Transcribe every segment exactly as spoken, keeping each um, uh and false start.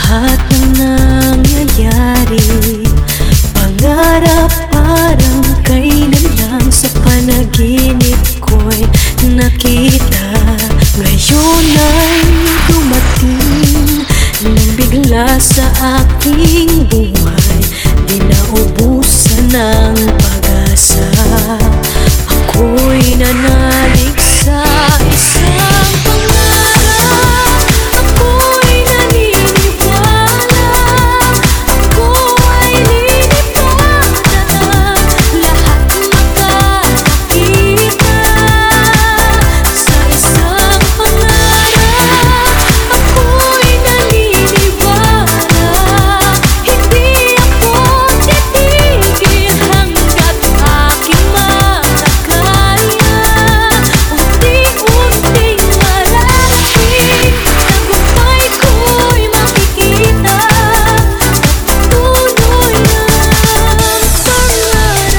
lahat ng nangyayari. Pangarap parang kailan lang sa panaginip ko'y nakita. Ngayon ay dumating nang bigla sa aking buhay. Di naubusan ng pag-asa. Ako'y nanalig sa isang pangarap. Ako'y naniniwala. Ako ay lilipad na lahat makakakita sa isang pangarap. Ako'y naniniwala. Hindi ako titigil hanggat aking matakaya. Unti-unting mararating, tagumpay ko'y makikita. Patuloy ang pangarap.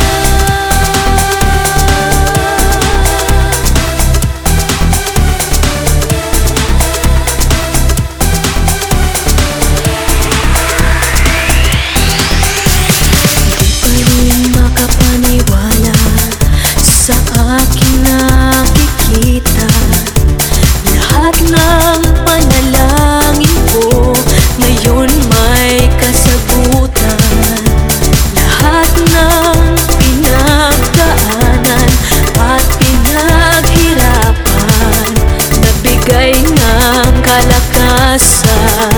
Di pa rin makapaniwala sa aking nakikita. Lahat ng panalangin ko ngayon may kasagutan. Lahat ng pinagdaanan at pinaghirapan, nabigay ng kalakasan.